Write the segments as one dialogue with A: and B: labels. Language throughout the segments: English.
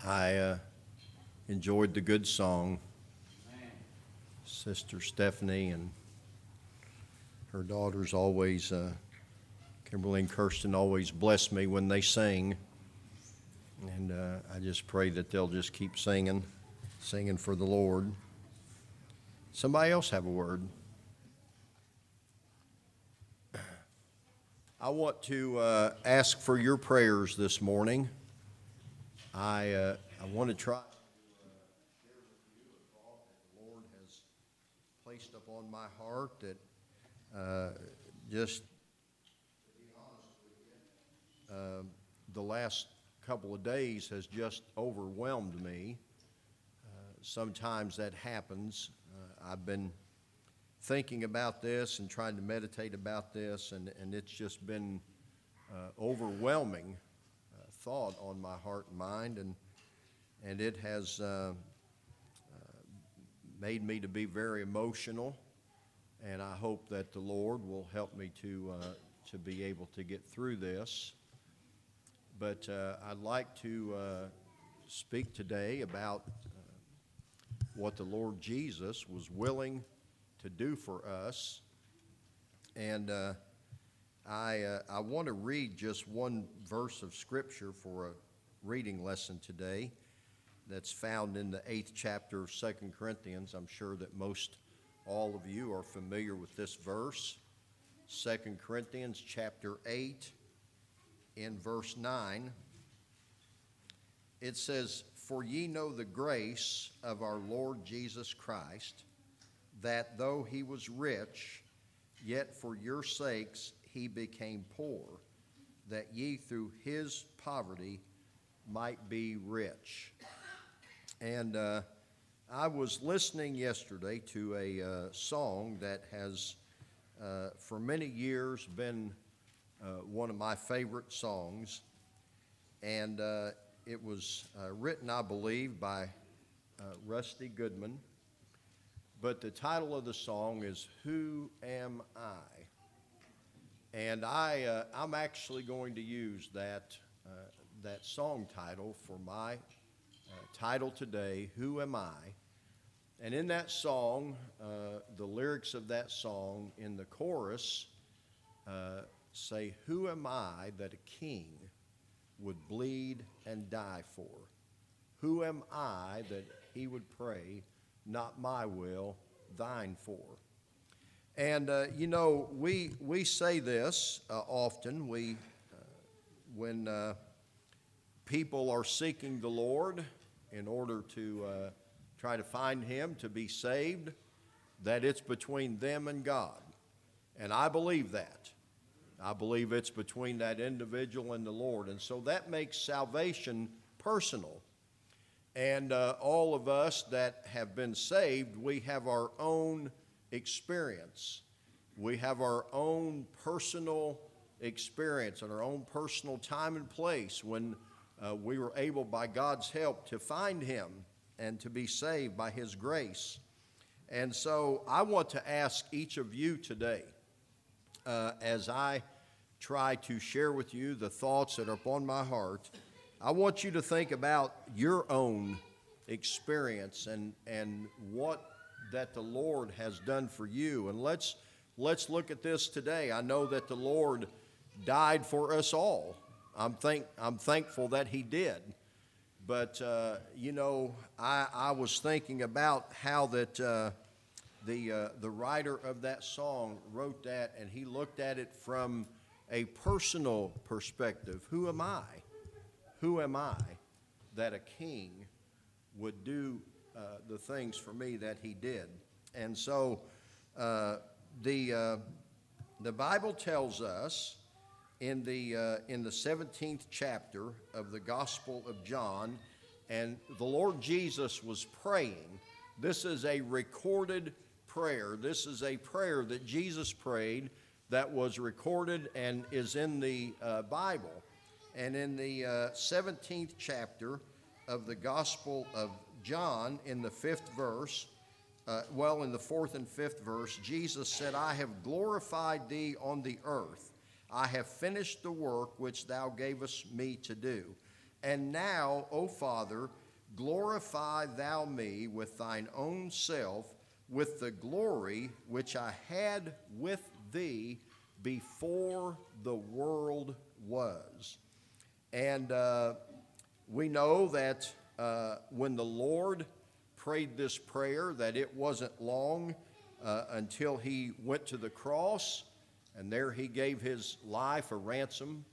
A: I enjoyed the good song. Sister Stephanie and her daughters always, Kimberly and Kirsten, always bless me when they sing. And I just pray that they'll just keep singing for the Lord. Somebody else have a word? I want to ask for your prayers this morning. I want to try to share with you a thought that the Lord has placed upon my heart that just to be honest with you, the last couple of days has just overwhelmed me. Sometimes that happens. I've been thinking about this and trying to meditate about this, and it's just been overwhelming thought on my heart and mind, and it has made me to be very emotional, and I hope that the Lord will help me to be able to get through this. But I'd like to speak today about what the Lord Jesus was willing to do for us, and I want to read just one verse of Scripture for a reading lesson today that's found in the 8th chapter of 2 Corinthians. I'm sure that most all of you are familiar with this verse. 2 Corinthians chapter 8 in verse 9. It says, "For ye know the grace of our Lord Jesus Christ, that though he was rich, yet for your sakes he became poor, that ye through his poverty might be rich." And I was listening yesterday to a song that has for many years been one of my favorite songs, and it was written, I believe, by Rusty Goodman. But the title of the song is "Who Am I?" And I'm actually going to use that song title for my title today, "Who Am I?" And in that song, the lyrics of that song in the chorus say, "Who am I that a king would bleed and die for? Who am I that he would pray, not my will, thine for?" And, we say this often. When people are seeking the Lord in order to try to find him, to be saved, that it's between them and God. And I believe that. I believe it's between that individual and the Lord. And so that makes salvation personal. And all of us that have been saved, we have our own experience. We have our own personal experience and our own personal time and place when we were able, by God's help, to find him and to be saved by his grace. And so I want to ask each of you today, as I try to share with you the thoughts that are upon my heart, I want you to think about your own experience and what that the Lord has done for you. And let's look at this today. I know that the Lord died for us all. I'm thankful that he did. But, I was thinking about how that the writer of that song wrote that, and he looked at it from a personal perspective. Who am I? Who am I that a king would do the things for me that he did? And so the Bible tells us in the 17th chapter of the Gospel of John, and the Lord Jesus was praying. This is a recorded prayer. This is a prayer that Jesus prayed that was recorded and is in the Bible. And in the 17th chapter of the Gospel of John, in the 5th verse, in the 4th and 5th verse, Jesus said, "I have glorified thee on the earth. I have finished the work which thou gavest me to do." And now, O Father, glorify thou me with thine own self, with the glory which I had with thee before the world was. And we know that when the Lord prayed this prayer, that it wasn't long until he went to the cross, and there he gave his life a ransom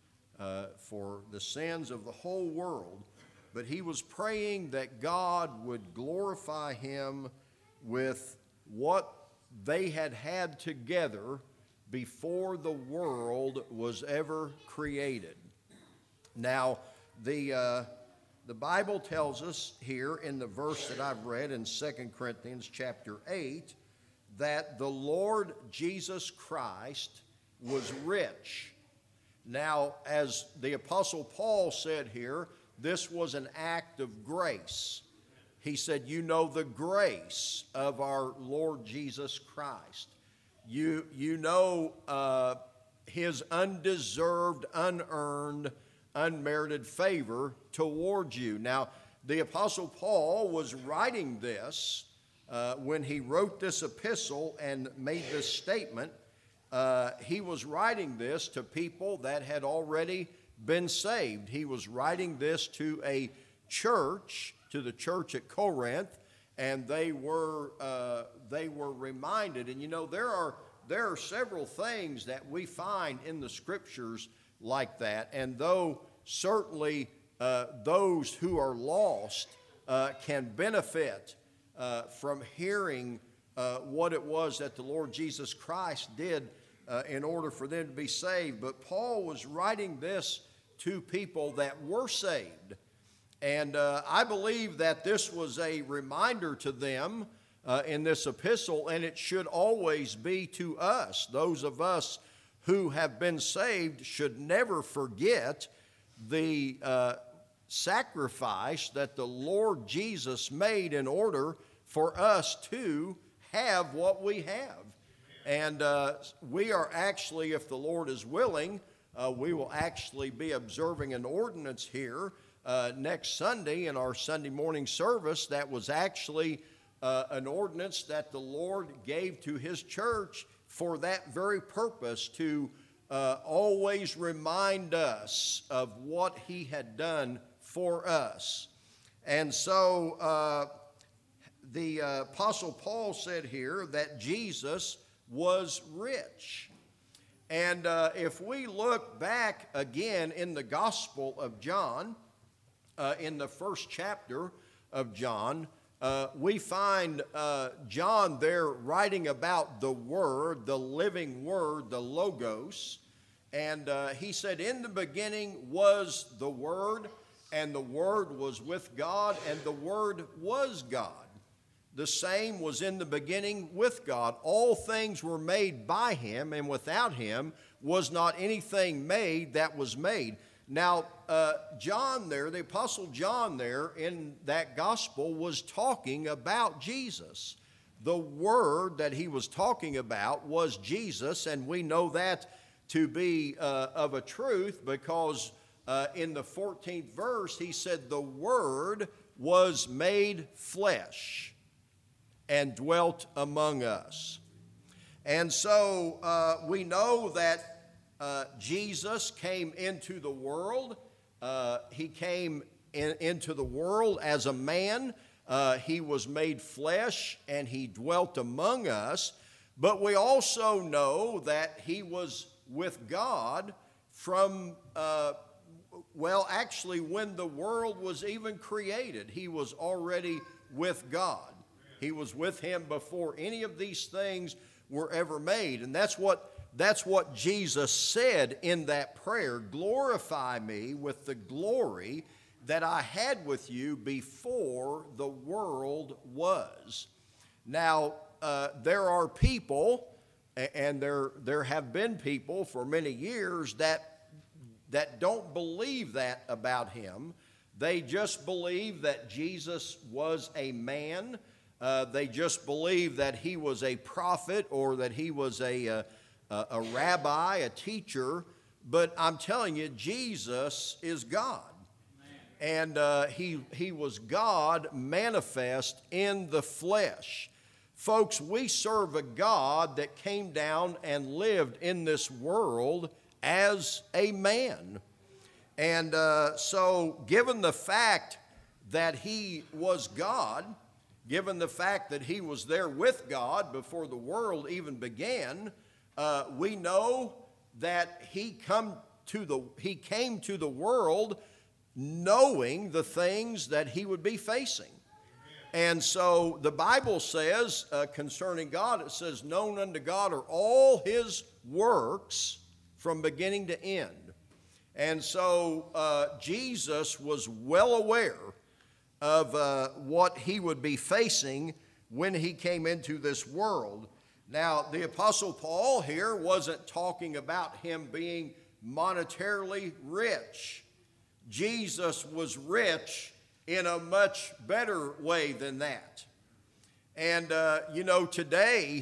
A: for the sins of the whole world. But he was praying that God would glorify him with what they had had together before the world was ever created. Now, the Bible tells us here in the verse that I've read in 2 Corinthians chapter 8 that the Lord Jesus Christ was rich. Now, as the Apostle Paul said here, this was an act of grace. He said, you know the grace of our Lord Jesus Christ. You know his undeserved, unearned, unmerited favor towards you. Now, the Apostle Paul was writing this when he wrote this epistle and made this statement. He was writing this to people that had already been saved. He was writing this to a church, to the church at Corinth, and they were reminded. And you know, there are several things that we find in the Scriptures like that. And though certainly those who are lost can benefit from hearing what it was that the Lord Jesus Christ did in order for them to be saved. But Paul was writing this to people that were saved. And I believe that this was a reminder to them in this epistle, and it should always be to us. Those of us who have been saved should never forget the sacrifice that the Lord Jesus made in order for us to have what we have. And we are actually, if the Lord is willing, we will actually be observing an ordinance here next Sunday in our Sunday morning service that was actually an ordinance that the Lord gave to his church for that very purpose, to always remind us of what he had done for us. And so the Apostle Paul said here that Jesus was rich. And if we look back again in the Gospel of John, in the first chapter of John, we find John there writing about the Word, the living Word, the Logos. And he said, in the beginning was the Word, and the Word was with God, and the Word was God. The same was in the beginning with God. All things were made by him, and without him was not anything made that was made. Now, John there, the Apostle John there in that gospel was talking about Jesus. The Word that he was talking about was Jesus, and we know that to be of a truth because in the 14th verse he said, the Word was made flesh and dwelt among us. And so we know that Jesus came into the world. He came into the world as a man. He was made flesh and he dwelt among us. But we also know that he was with God from, actually when the world was even created, he was already with God. He was with him before any of these things were ever made. And that's what Jesus said in that prayer. Glorify me with the glory that I had with you before the world was. Now, there are people, and there have been people for many years that don't believe that about him. They just believe that Jesus was a man. They just believe that he was a prophet or that he was a rabbi, a teacher. But I'm telling you, Jesus is God. and he was God manifest in the flesh. Folks, we serve a God that came down and lived in this world as a man. And so given the fact that he was God, given the fact that he was there with God before the world even began, we know that he came to the world knowing the things that he would be facing. And so the Bible says concerning God, it says, known unto God are all his works from beginning to end. And so Jesus was well aware of what he would be facing when he came into this world. Now, the Apostle Paul here wasn't talking about him being monetarily rich. Jesus was rich in a much better way than that. And, today,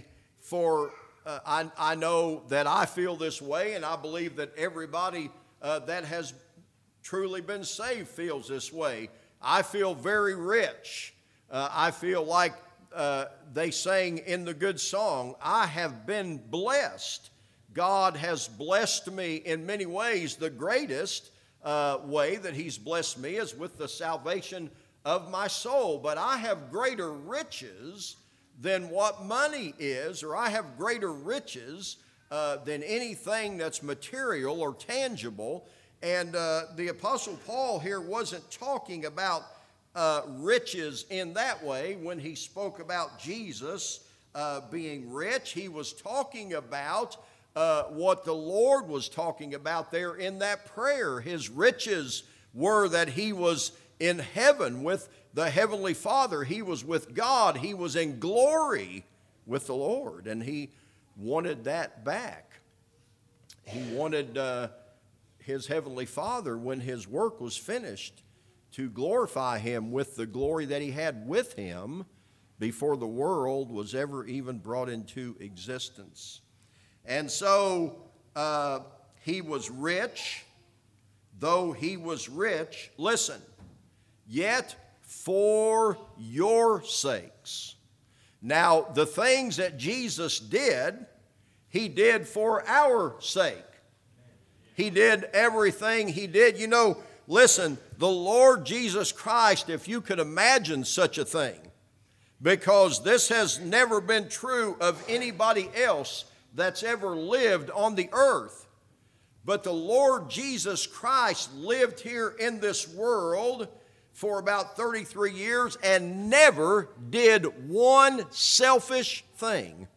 A: I know that I feel this way, and I believe that everybody that has truly been saved feels this way. I feel very rich. I feel like they sang in the good song, I have been blessed. God has blessed me in many ways. The greatest way that he's blessed me is with the salvation of my soul. But I have greater riches than what money is, or I have greater riches than anything that's material or tangible. And the Apostle Paul here wasn't talking about riches in that way when he spoke about Jesus being rich. He was talking about what the Lord was talking about there in that prayer. His riches were that he was in heaven with the Heavenly Father. He was with God. He was in glory with the Lord, and he wanted that back. He wanted his Heavenly Father, when his work was finished, to glorify him with the glory that he had with him before the world was ever even brought into existence. And so he was rich. Though he was rich, listen, yet for your sakes. Now, the things that Jesus did, he did for our sake. He did everything he did. Listen, the Lord Jesus Christ, if you could imagine such a thing, because this has never been true of anybody else that's ever lived on the earth. But the Lord Jesus Christ lived here in this world for about 33 years and never did one selfish thing.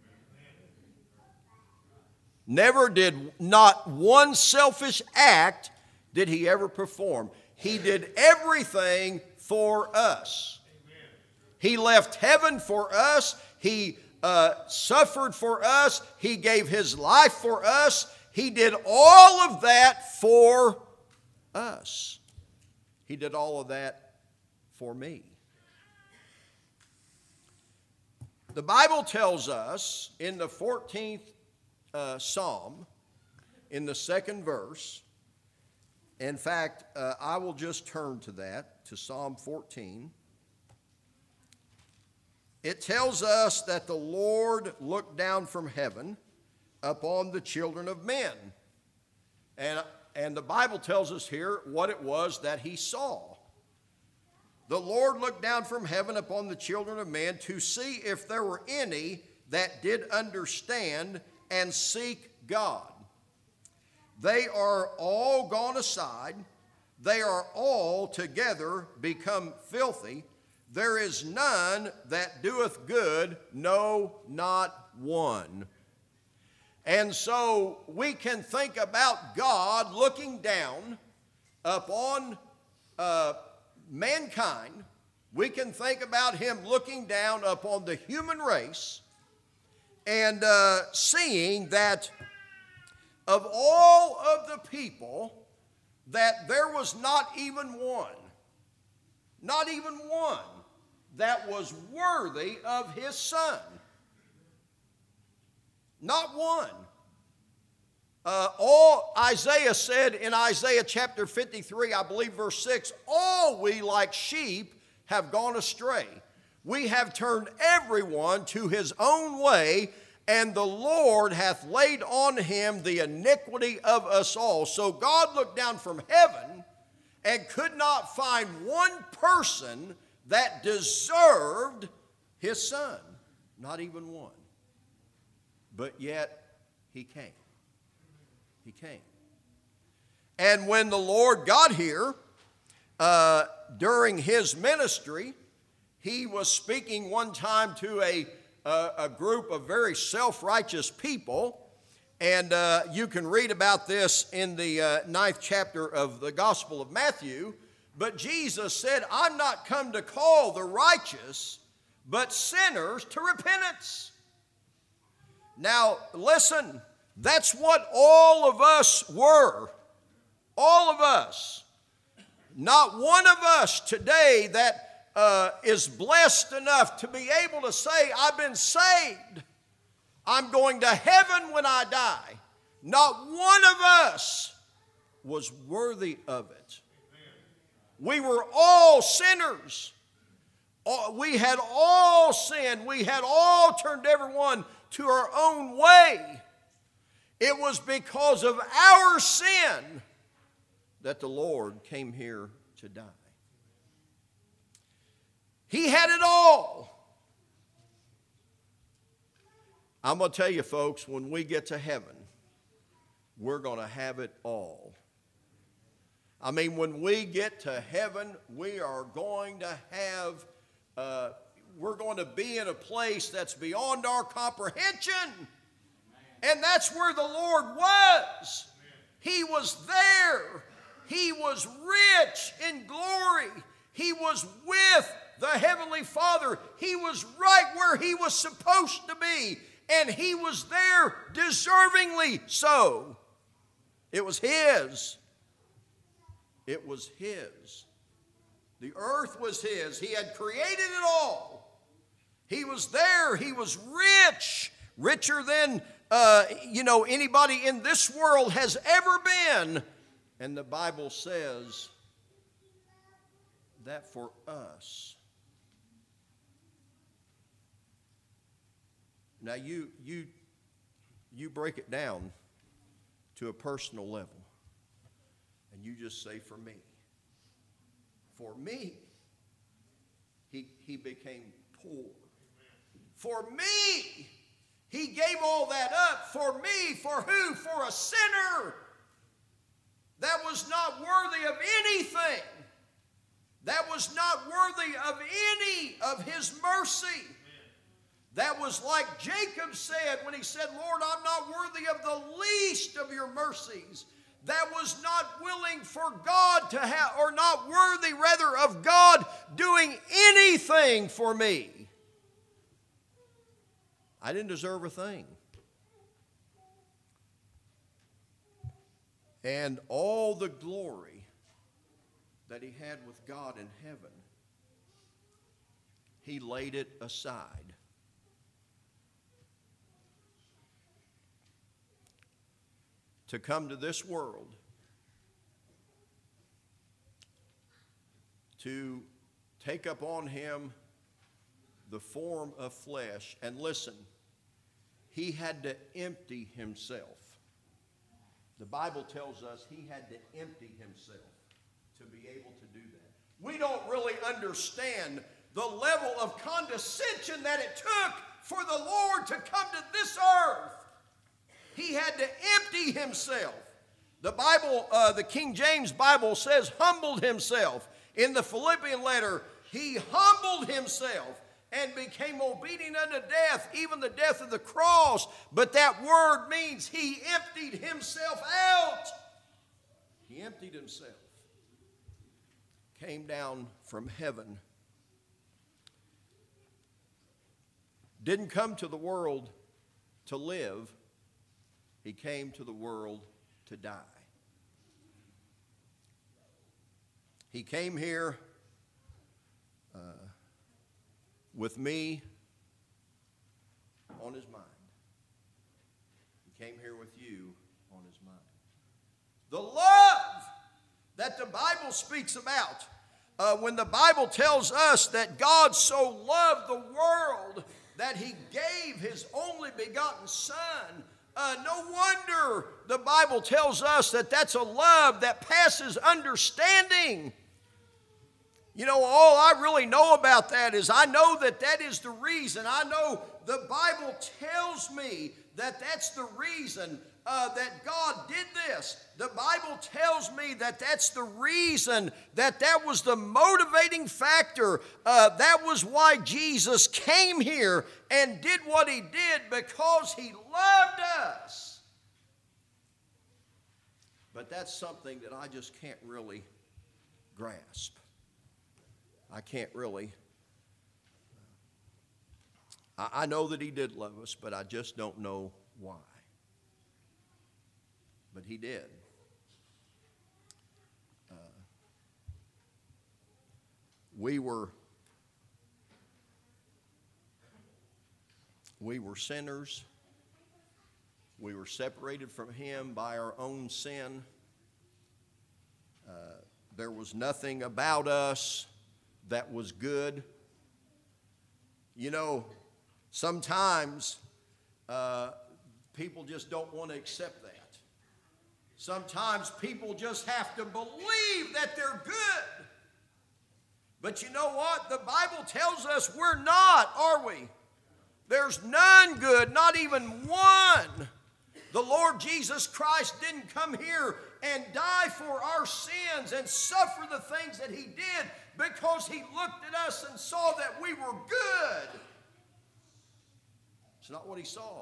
A: Not one selfish act did he ever perform. He did everything for us. He left heaven for us. He suffered for us. He gave his life for us. He did all of that for us. He did all of that for me. The Bible tells us in the 14th Psalm, in the 2nd verse, in fact, I will just turn to that, to Psalm 14. It tells us that the Lord looked down from heaven upon the children of men. And the Bible tells us here what it was that he saw. The Lord looked down from heaven upon the children of men to see if there were any that did understand and seek God. They are all gone aside. They are all together become filthy. There is none that doeth good, no, not one. And so we can think about God looking down upon mankind. We can think about him looking down upon the human race and seeing that of all of the people, that there was not even one that was worthy of his son. Not one. All Isaiah said in Isaiah chapter 53, I believe verse 6, all we like sheep have gone astray. We have turned everyone to his own way, and the Lord hath laid on him the iniquity of us all. So God looked down from heaven and could not find one person that deserved his son. Not even one. But yet he came. He came. And when the Lord got here, during his ministry, he was speaking one time to a group of very self-righteous people. And you can read about this in the 9th chapter of the Gospel of Matthew. But Jesus said, I'm not come to call the righteous, but sinners to repentance. Now, listen, that's what all of us were. All of us. Not one of us today that is blessed enough to be able to say, I've been saved. I'm going to heaven when I die. Not one of us was worthy of it. We were all sinners. We had all sinned. We had all turned everyone to our own way. It was because of our sin that the Lord came here to die. He had it all. I'm going to tell you, folks, when we get to heaven, we're going to have it all. I mean, when we get to heaven, we are going to have, we're going to be in a place that's beyond our comprehension. And that's where the Lord was. He was there. He was rich in glory. He was with the Heavenly Father. He was right where he was supposed to be. And he was there deservingly so. It was his. It was his. The earth was his. He had created it all. He was there. He was rich. Richer than, anybody in this world has ever been. And the Bible says that for us. Now you break it down to a personal level. And you just say, for me. For me, he became poor. For me, he gave all that up. For me, for who? For a sinner that was not worthy of anything. That was not worthy of any of his mercy. That was like Jacob said when he said, Lord, I'm not worthy of the least of your mercies. That was not willing for God to have, or not worthy rather of God doing anything for me. I didn't deserve a thing. And all the glory that he had with God in heaven, he laid it aside. To come to this world, to take up on him the form of flesh. And listen, he had to empty himself. The Bible tells us he had to empty himself to be able to do that. We don't really understand the level of condescension that it took for the Lord to come to this earth. He had to empty himself. The Bible, the King James Bible says humbled himself. In the Philippian letter, he humbled himself and became obedient unto death, even the death of the cross. But that word means he emptied himself out. He emptied himself. Came down from heaven. Didn't come to the world to live. He came to the world to die. He came here with me on his mind. He came here with you on his mind. The love that the Bible speaks about, when the Bible tells us that God so loved the world that he gave his only begotten Son, no wonder the Bible tells us that that's a love that passes understanding. You know, all I really know about that is I know that that is the reason. I know the Bible tells me that that's the reason that God did this. The Bible tells me that that's the reason, that that was the motivating factor. That was why Jesus came here and did what he did, because he loved us. But that's something that I just can't really grasp. I can't really. I know that he did love us, but I just don't know why. But he did. We were sinners. We were separated from him by our own sin. There was nothing about us that was good. You know, sometimes people just don't want to accept that. Sometimes people just have to believe that they're good. But you know what? The Bible tells us we're not, are we? There's none good, not even one. The Lord Jesus Christ didn't come here and die for our sins and suffer the things that he did because he looked at us and saw that we were good. It's not what he saw.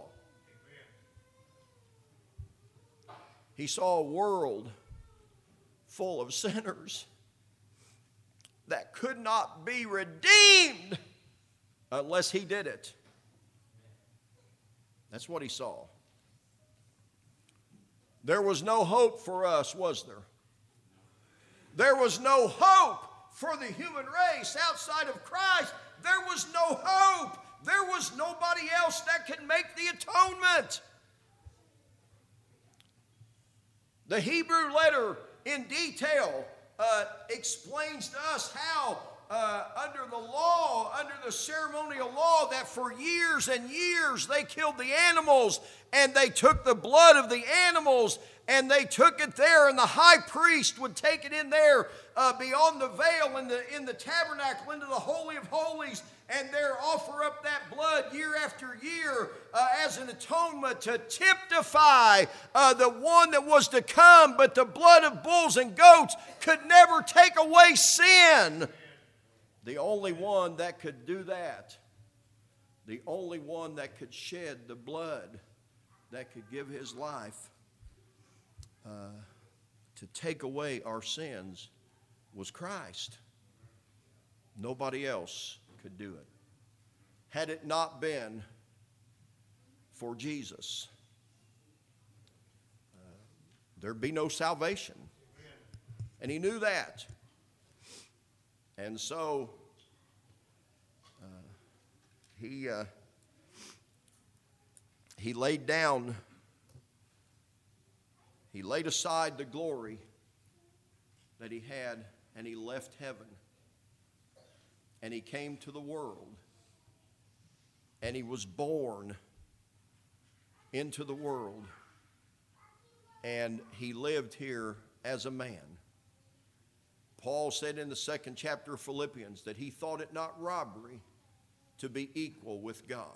A: He saw a world full of sinners that could not be redeemed unless he did it. That's what he saw. There was no hope for us, was there? There was no hope for the human race outside of Christ. There was no hope. There was nobody else that could make the atonement. The Hebrew letter in detail explains to us how under the law, under the ceremonial law, that for years and years they killed the animals, and they took the blood of the animals and they took it there, and the high priest would take it in there beyond the veil in the tabernacle into the Holy of Holies, and there offer up that blood year after year as an atonement to typify the one that was to come. But the blood of bulls and goats could never take away sin. The only one that could do that, the only one that could shed the blood, that could give his life to take away our sins, was Christ. Nobody else could do it. Had it not been for Jesus, there'd be no salvation. And he knew that. And so he laid down, he laid aside the glory that he had, and he left heaven. And he came to the world, and he was born into the world, and he lived here as a man. Paul said in the 2nd chapter of Philippians that he thought it not robbery to be equal with God.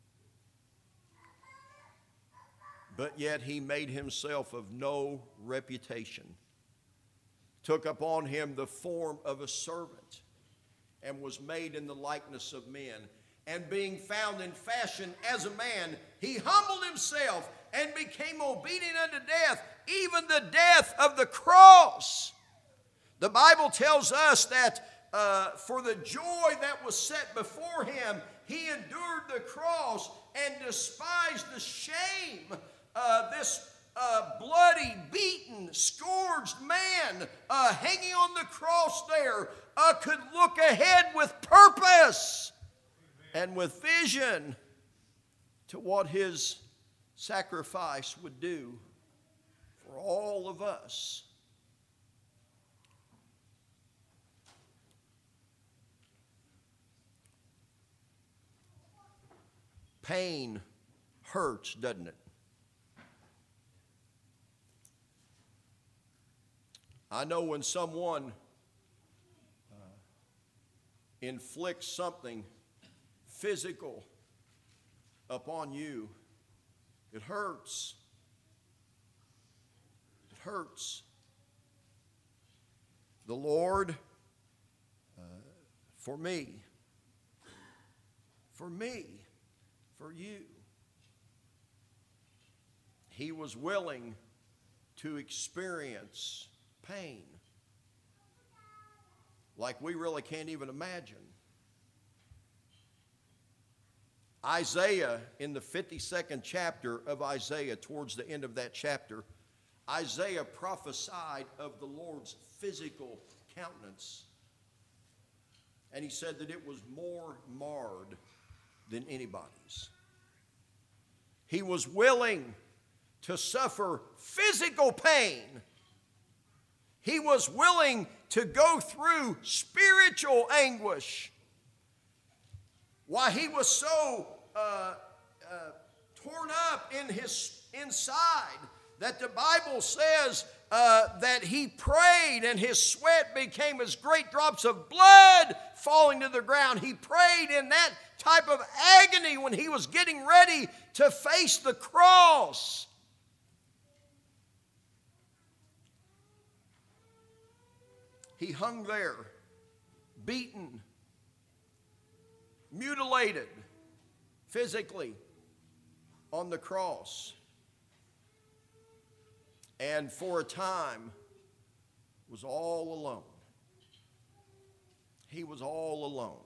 A: But yet he made himself of no reputation, took upon him the form of a servant, and was made in the likeness of men. And being found in fashion as a man, he humbled himself and became obedient unto death, even the death of the cross. The Bible tells us that for the joy that was set before him, he endured the cross and despised the shame. This bloody, beaten, scourged man hanging on the cross there could look ahead with purpose and with vision to what his sacrifice would do for all of us. Pain hurts, doesn't it? I know when someone inflicts something physical upon you, it hurts. It hurts. The Lord, for me, for you, He was willing to experience pain like we really can't even imagine. Isaiah, in the 52nd chapter of Isaiah, towards the end of that chapter, Isaiah prophesied of the Lord's physical countenance. And he said that it was more marred than anybody's. He was willing to suffer physical pain. He was willing to go through spiritual anguish. Why, he was so torn up in his inside that the Bible says that he prayed and his sweat became as great drops of blood falling to the ground. He prayed in that type of agony when he was getting ready to face the cross. He hung there, beaten, mutilated physically on the cross. And for a time was all alone. He was all alone.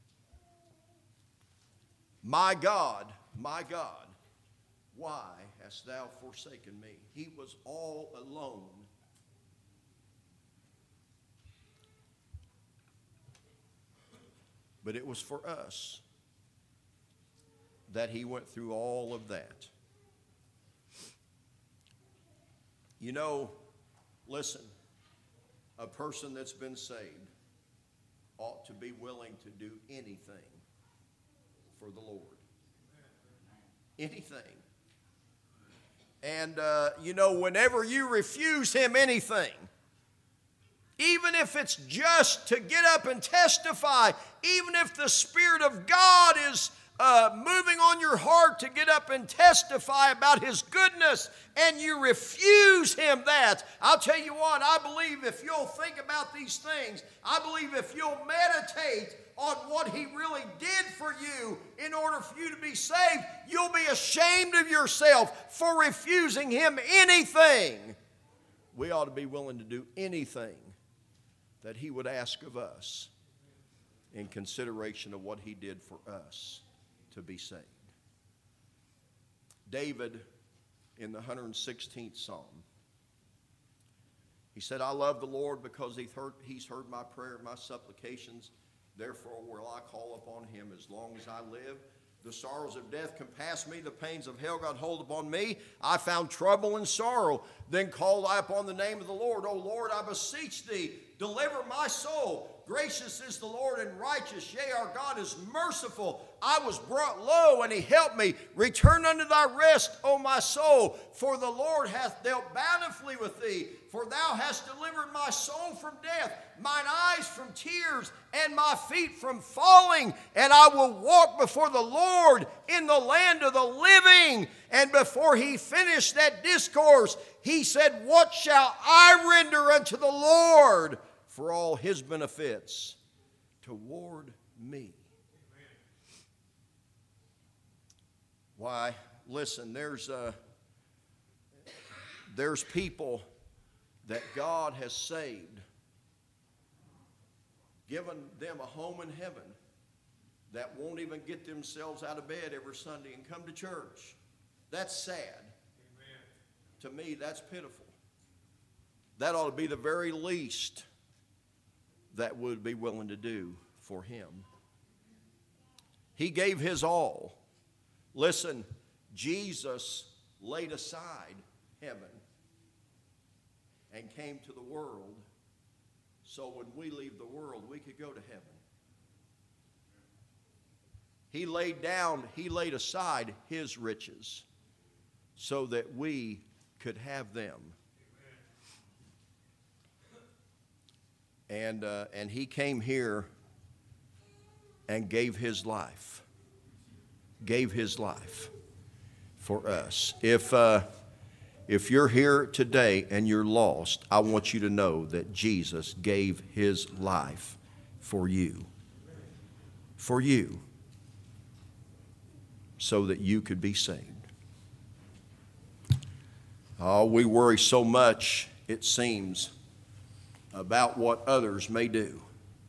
A: My God, why hast thou forsaken me? He was all alone. But it was for us that he went through all of that. You know, listen, a person that's been saved ought to be willing to do anything for the Lord. Anything. And, you know, whenever you refuse him anything, even if it's just to get up and testify, even if the Spirit of God is moving on your heart to get up and testify about his goodness, and you refuse him that, I'll tell you what, I believe if you'll think about these things, I believe if you'll meditate on what he really did for you in order for you to be saved, you'll be ashamed of yourself for refusing him anything. We ought to be willing to do anything that he would ask of us in consideration of what he did for us to be saved. David, in the 116th Psalm, he said, I love the Lord because he's heard my prayer and my supplications. Therefore will I call upon him as long as I live. The sorrows of death compassed me. The pains of hell got hold upon me. I found trouble and sorrow. Then called I upon the name of the Lord. O Lord, I beseech thee, deliver my soul. Gracious is the Lord and righteous. Yea, our God is merciful. I was brought low, and he helped me. Return unto thy rest, O my soul. For the Lord hath dealt bountifully with thee. For thou hast delivered my soul from death, mine eyes from tears, and my feet from falling. And I will walk before the Lord in the land of the living. And before he finished that discourse, he said, what shall I render unto the Lord for all his benefits toward me? Why, listen, there's people that God has saved, given them a home in heaven, that won't even get themselves out of bed every Sunday and come to church. That's sad. Amen. To me, that's pitiful. That ought to be the very least that would be willing to do for him. He gave his all. Listen, Jesus laid aside heaven and came to the world so when we leave the world, we could go to heaven. He laid aside his riches so that we could have them. And he came here and gave his life for us. If you're here today and you're lost, I want you to know that Jesus gave his life for you. For you. So that you could be saved. Oh, we worry so much, it seems, about what others may do.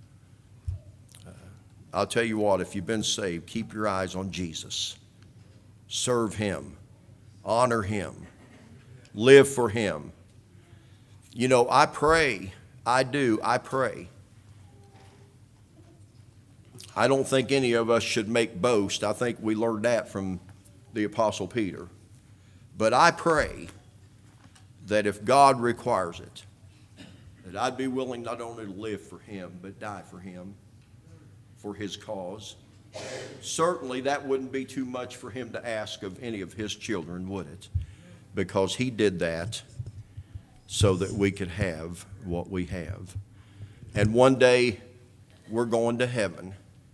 A: I'll tell you what, if you've been saved, keep your eyes on Jesus. Serve him. Honor him. Live for him. You know, I pray. I pray. I don't think any of us should make boast. I think we learned that from the Apostle Peter. But I pray that if God requires it, that I'd be willing not only to live for him, but die for him, for his cause. Certainly that wouldn't be too much for him to ask of any of his children, would it? Because he did that so that we could have what we have. And one day we're going to heaven.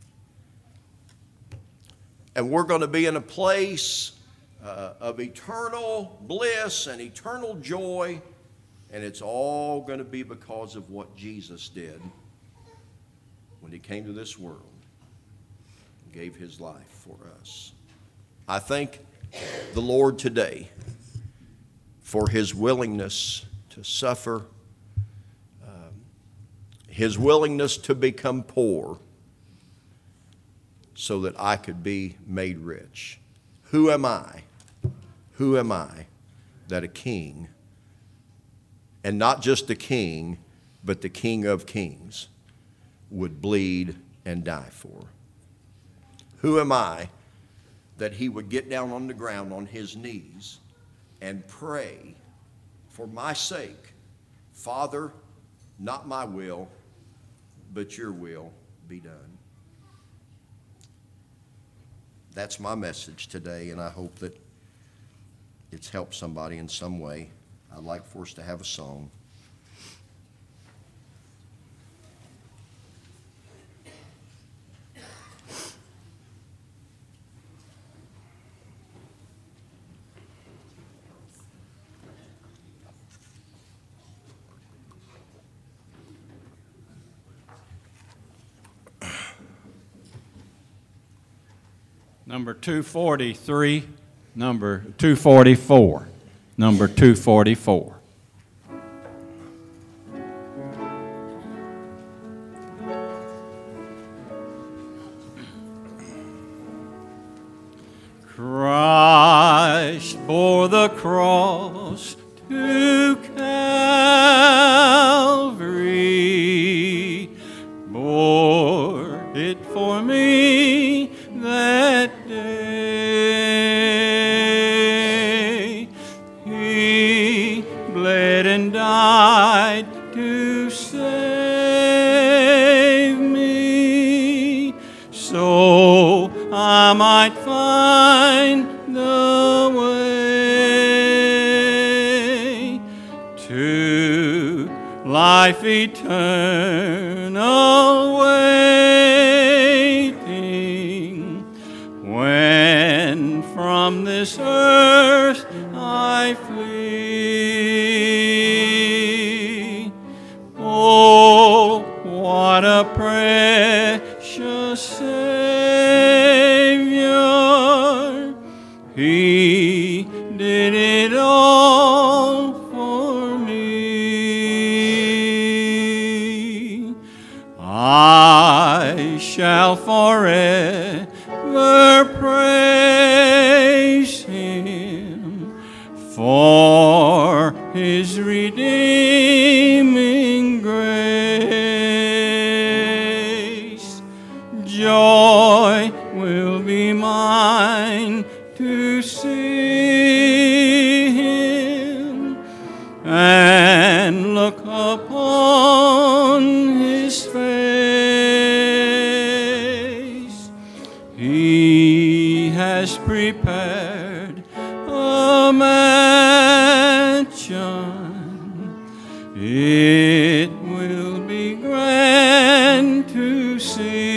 A: And we're going to be in a place of eternal bliss and eternal joy. And it's all going to be because of what Jesus did when he came to this world and gave his life for us. I thank the Lord today for his willingness to suffer, his willingness to become poor so that I could be made rich. Who am I? Who am I that a king, and not just a king, but the King of Kings, would bleed and die for? Who am I that he would get down on the ground on his knees and pray for my sake, Father, not my will, but your will be done? That's my message today, and I hope that it's helped somebody in some way. I'd like for us to have a song.
B: Number 243, number 244, number 244. Christ bore the cross to Calvary, bore it for me that day. He bled and died to save me, so I might find the way to life eternal waiting, when from this earth I flee. Oh, what a precious Savior! He did it all for me. I shall forever praise him for his redeeming grace. Joy will be mine to see him, and He has prepared a mansion. It will be grand to see